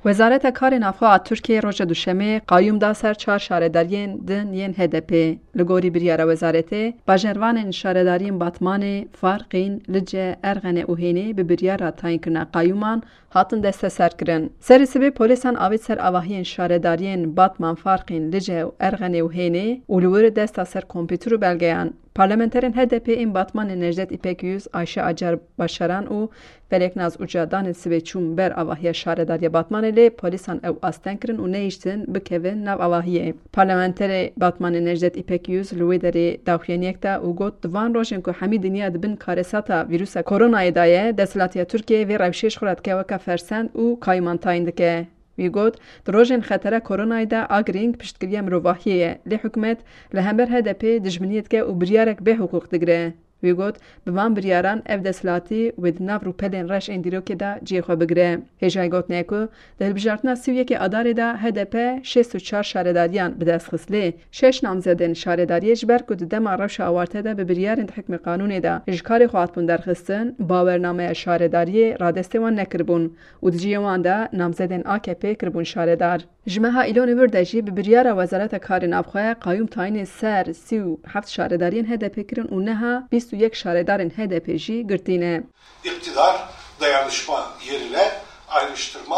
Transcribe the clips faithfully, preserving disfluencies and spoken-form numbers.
وزارت کار نافخوا ترکیه روز دوشنبه قایم دا سر چهار شارهداریین دن یین هدپی لگوری بریار وزارت باجروان شارهداریین باتمان فارقین لجه ارغن اوهینی به بریار تاین کرنا قایومان هاتن دست سر کرن. سر سبب پلیسان آوید سر آواهین شارهداریین باتمان فارقین لجه ارغن اوهینی اولور دست سر کامپیوتر و بلگیان. پارلمانترین هدپی این باتمان نجدت ایپکیوز آیشه اجر باشران و فلکناز اوجادان سویچوم بر آواهی شارهداری باتمان لی پلیسان او آستن کرن و نیشتن بکوین نو آواهیه. پارلمانتر باتمان نجدت ایپکیوز لویدری داخلینیک تا او گوت دوان روشن که همه دنیا دبن کارساتا ویروس کرونا دایه دستلاتی ترکیه و روشش خورد که وکا فرسند و کایمان تایند که وی گوت دروژن خطر کرونا دا آگرینگ پشتگیری مروحیه لی حکومت لهمبر هدپی دجمنیت که او بریارک به حقوق دگره. وی گوت بوان بریاران اف دسلاتی و دناو رو پلین رش اندیرو که دا جی خو بگره. هجای گوت نیکو دل بجارتنا سویه که اداره دا هدپ شست و چار شارهداریان به دست خسلی شش نامزدن شارهداری جبر کد دم روش آورته دا به بریارند حکم قانونی دا اجکار خواتبون درخستن باورنامه شارهداری رادستوان نکربون و دجیوان دا نامزدن آکپی کربون شارهدار. جمعها ایلون وردجی به بریار وزارت کار نافخوا قایم تاین سر سی و هفت شارهدارین هدپ کرن و نها بیست و یک شارهدارین هدپ جی گرتینه. İktidar dayanışma yerine ayrıştırma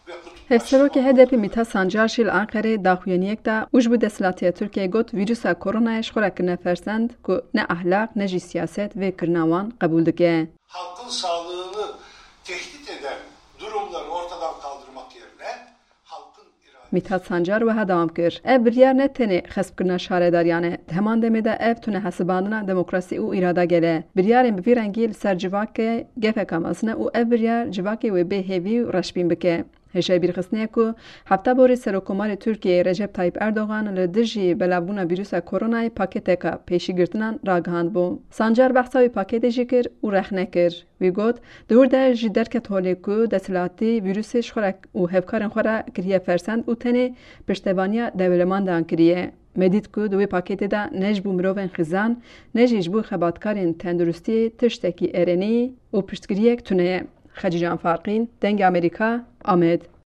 ve هفسروک هدپی میتا سانجار شیل آنقره داخوینیک دا اوج بود دستلاتی ترکیه گوت ویروس کرونایش خورا کنه فرسند که نه اخلاق نه جی سیاست و کرناوان قبول دکه. halkın sağlığını tehdit eden durumları ortadan kaldırmak yerine halkın میتاد سانجار و هدام کر. اف بریار نتنی خسب کرنا شارهداریانه. همان دمیده اف تونه حساباندنا دموکراسی او ایرادا گله. بریاریم بفیرنگیل سر جواکه گفه کاماسنه او اف بریار جواکه و به هیوی و رشبین بکه. هشای بیرخصنه کو هفته باری سرکومار ترکیه رجب طایب اردوغان لدرجی بلابونا ویروس کرونای پاکت کا پیشی گرتنان راگهاند بو. سانجار بحثای پاکت جیکر و رخنه کر. وی گوت دور در جدر که تولی کو دستلاتی ویروسش خورا و هفکارن خورا کریه فرسند و تنه پشتوانیا دولمان دان کریه. مدید کو دوی پاکت دا نج بو مروون خزان نجیج بو خباتکارین تندرستی تشتکی ارنی و پشتگیریک تونه. خدیجه فارقین دنگ امریکا آمد.